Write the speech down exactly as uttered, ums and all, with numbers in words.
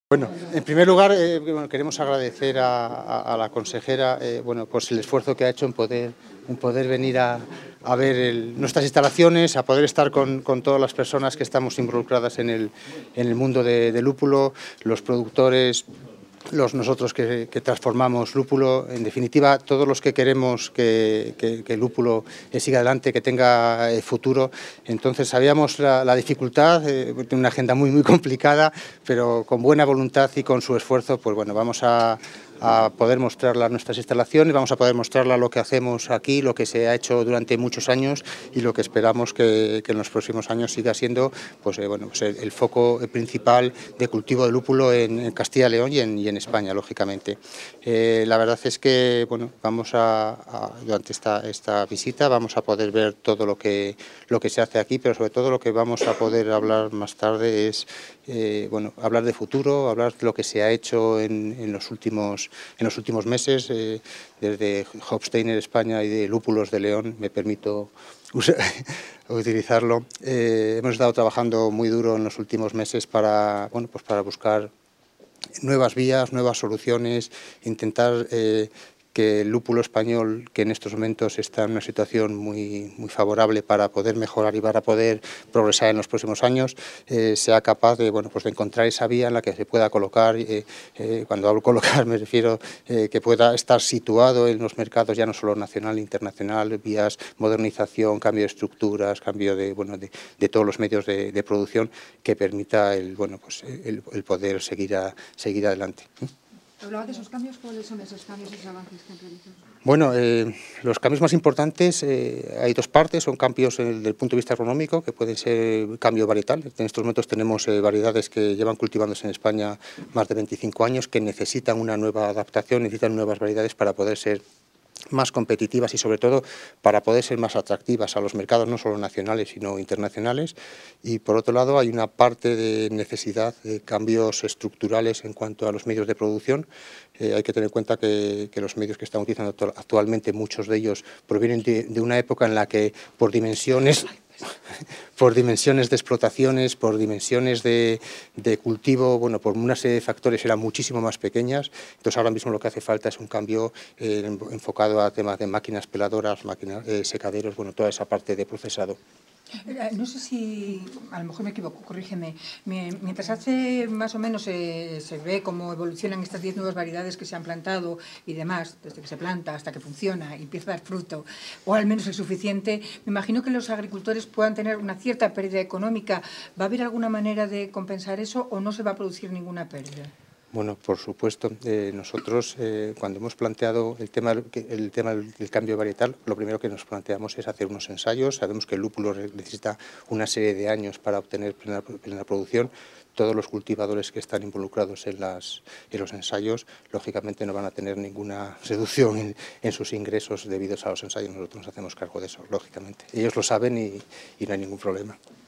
Bueno, en primer lugar, eh, bueno, queremos agradecer a, a, a la consejera eh, bueno, pues el esfuerzo que ha hecho en poder, en poder venir a, a ver el, nuestras instalaciones, a poder estar con, con todas las personas que estamos involucradas en el, en el mundo de, de lúpulo, los productores, los nosotros que, que transformamos lúpulo, en definitiva, todos los que queremos que, que, que el lúpulo siga adelante, que tenga eh, futuro. Entonces sabíamos la, la dificultad, eh, tiene una agenda muy muy complicada, pero con buena voluntad y con su esfuerzo, pues bueno, vamos a, a poder mostrarla nuestras instalaciones, vamos a poder mostrarla lo que hacemos aquí, lo que se ha hecho durante muchos años y lo que esperamos que, que en los próximos años siga siendo pues, eh, bueno, pues el, el foco principal de cultivo de lúpulo en, en Castilla y León y en, y en España, lógicamente. Eh, la verdad es que bueno, vamos a, a durante esta, esta visita vamos a poder ver todo lo que, lo que se hace aquí, pero sobre todo lo que vamos a poder hablar más tarde es eh, bueno, hablar de futuro, hablar de lo que se ha hecho en, en los últimos en los últimos meses, eh, desde Hofsteiner España y de Lúpulos de León, me permito usar, utilizarlo. Eh, hemos estado trabajando muy duro en los últimos meses para, bueno, pues para buscar nuevas vías, nuevas soluciones, intentar eh, que el lúpulo español, que en estos momentos está en una situación muy, muy favorable para poder mejorar y para poder progresar en los próximos años, eh, sea capaz de, bueno, pues de encontrar esa vía en la que se pueda colocar, eh, eh, cuando hablo colocar me refiero eh, que pueda estar situado en los mercados ya no solo nacional e internacional, vías, modernización, cambio de estructuras, cambio de, bueno, de, de todos los medios de, de producción que permita el, bueno, pues el, el poder seguir, a, seguir adelante. Hablaba de esos cambios, ¿cuáles son esos cambios, esos avances que han realizado? Bueno, eh, los cambios más importantes, eh, hay dos partes, son cambios desde el punto de vista agronómico, que pueden ser cambio varietal. En estos momentos tenemos eh, variedades que llevan cultivándose en España más de veinticinco años, que necesitan una nueva adaptación, necesitan nuevas variedades para poder ser más competitivas y sobre todo para poder ser más atractivas a los mercados no solo nacionales sino internacionales. Y por otro lado hay una parte de necesidad de cambios estructurales en cuanto a los medios de producción. Eh, hay que tener en cuenta que, que los medios que están utilizando actualmente, muchos de ellos provienen de, de una época en la que por dimensiones por dimensiones de explotaciones, por dimensiones de, de cultivo, bueno, por una serie de factores eran muchísimo más pequeñas. Entonces ahora mismo lo que hace falta es un cambio eh, enfocado a temas de máquinas peladoras, máquinas eh, secaderos, bueno, toda esa parte de procesado. No sé si, a lo mejor me equivoco, corrígeme. Mientras hace más o menos eh, se ve cómo evolucionan estas diez nuevas variedades que se han plantado y demás, desde que se planta hasta que funciona y empieza a dar fruto, o al menos el suficiente, me imagino que los agricultores puedan tener una cierta pérdida económica. ¿Va a haber alguna manera de compensar eso o no se va a producir ninguna pérdida? Bueno, por supuesto. Eh, nosotros, eh, cuando hemos planteado el tema, el tema del cambio varietal, lo primero que nos planteamos es hacer unos ensayos. Sabemos que el lúpulo necesita una serie de años para obtener plena, plena producción. Todos los cultivadores que están involucrados en, las, en los ensayos, lógicamente no van a tener ninguna reducción en, en sus ingresos debidos a los ensayos. Nosotros nos hacemos cargo de eso, lógicamente. Ellos lo saben y, y no hay ningún problema.